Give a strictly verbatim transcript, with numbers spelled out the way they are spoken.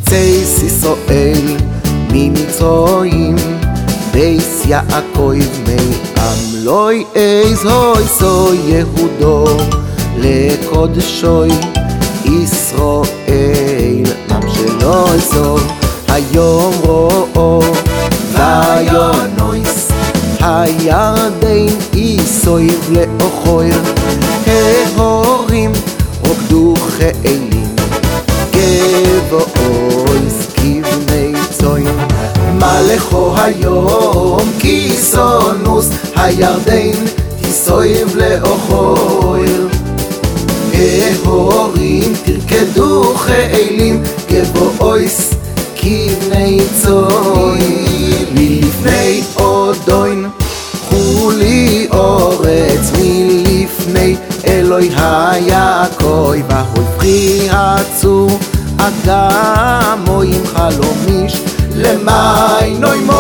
ארצי ישראל ממצרים, בייס יעקב מעם לוי אזוי סוי יהודו לקודשוי ישראל עם שלא זו היום רואו ויונויס הירדן יסויב לאוכויר ההורים רוקדו חיילים גבוהויס כבני צוין מלכו היום כיסונוס הירדן תסויב לאוכויר ההורים תרקדו חיילים גבוהויס כבני צוין מלפני אודוין חולי אורץ מלפני אלוהי היעקב והוי פרי עצור אגם או עם חלומיש למי נוי